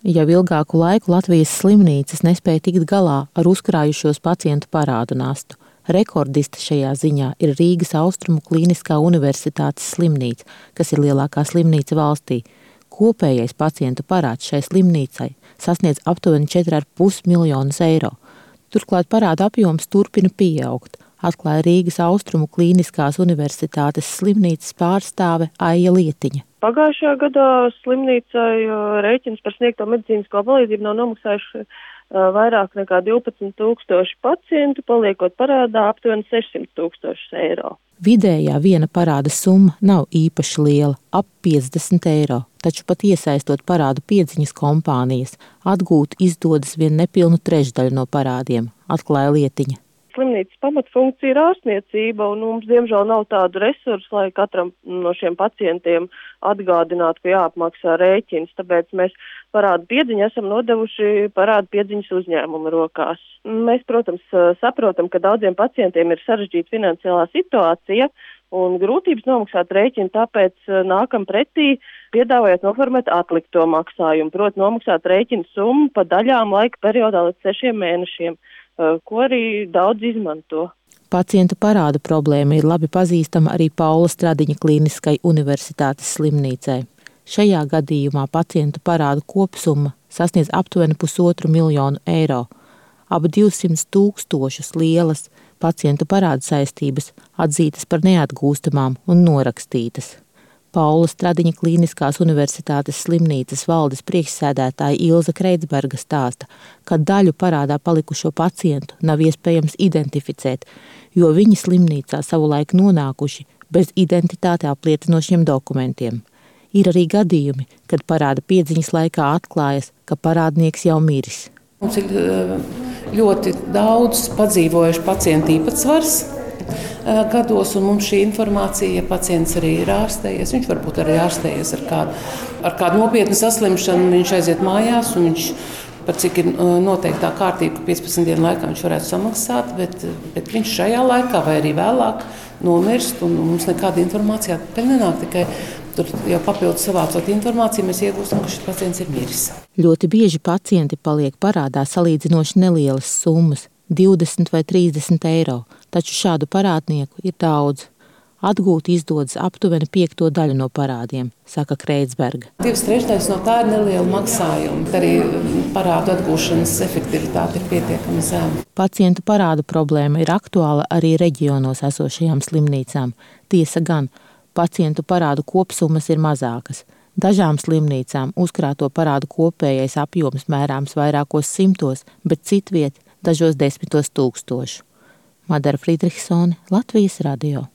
Jau ilgāku laiku Latvijas slimnīcas nespēja tikt galā ar uzkrājušos pacientu parādu nastu. Rekordiste šajā ziņā ir Rīgas Austrumu Klīniskā universitātes slimnīca, kas ir lielākā slimnīca valstī. Kopējais pacientu parāds šai slimnīcai sasniedz aptuveni 4,5 miljonus eiro. Turklāt parāda apjoms turpina pieaugt, atklāja Rīgas Austrumu Klīniskās universitātes slimnīcas pārstāve Aija Lietiņa. Pagājušajā gadā slimnīcai rēķins par sniegto medicīnisko palīdzību nav nomaksājuši vairāk nekā 12,000 pacientu, paliekot parādā aptuveni 600,000 eiro. Vidējā viena parāda summa nav īpaši liela, ap 50 eiro, taču pat iesaistot parādu piedziņas kompānijas, atgūt izdodas vien nepilnu trešdaļu no parādiem, atklāja Lietiņa. Slimnīcas pamatfunkcija ir ārstniecība, un mums diemžēl nav tādu resursu, lai katram no šiem pacientiem atgādinātu, ka jāapmaksā rēķins. Tāpēc mēs parādu piedziņu esam nodevuši parādu piedziņas uzņēmumu rokās. Mēs, protams, saprotam, ka daudziem pacientiem ir sarežģīta finansiālā situācija un grūtības nomaksāt rēķinu, tāpēc nākam pretī, piedāvājot noformēt atlikto maksājumu, proti nomaksāt rēķinu summu pa daļām laika periodā līdz 6 mēnešiem. Ko arī daudz izmanto. Pacientu parādu problēma ir labi pazīstama arī Paula Stradiņa Klīniskai universitātes slimnīcai. Šajā gadījumā pacientu parādu kopsumma sasniedz aptuveni 1,5 miljonu eiro. Ap 200,000 lielas pacientu parādu saistības atzītas par neatgūstamām un norakstītas. Paula Stradiņa Klīniskās universitātes slimnīcas valdes priekšsēdētāja Ilze Kreidsberga stāsta, ka daļu parādā palikušo pacientu nav iespējams identificēt, jo viņi slimnīcā savulaik nonākuši bez identitāti apliecinošiem dokumentiem. Ir arī gadījumi, kad parāda piedziņas laikā atklājas, ka parādnieks jau miris. Mums ir ļoti daudz padzīvojuši pacientu īpatsvars gados, un mums šī informācija, ja pacients arī ir ārstējies, viņš varbūt arī ārstējies ar kādu nopietnu saslimšanu, viņš aiziet mājās, un viņš, par cik ir noteiktā kārtība, ka 15 dienu laikā viņš varētu samaksāt, bet viņš šajā laikā vai arī vēlāk nomirst, un mums nekāda informācija atpakaļ nenāk, tikai tur jau papildus savācot informāciju, mēs iegūstam, ka šis pacients ir miris. Ļoti bieži pacienti paliek parādā salīdzinoši nelielas summas, 20 vai 30 eiro, taču šādu parādnieku ir daudz. Atgūt izdodas aptuveni 5. daļu no parādiem, saka Kreidsberga. 2/3 no tā ir neliela maksājuma, arī parādu atgūšanas efektivitāte ir pietiekami zema. Pacientu parādu problēma ir aktuāla arī reģionos esošajām slimnīcām. Tiesa gan, pacientu parādu kopsummas ir mazākas. Dažām slimnīcām uzkrāto parādu kopējais apjoms mērāms vairākos simtos, bet citviet dažos 10 000. Madara Friedrichsone, Latvijas radio.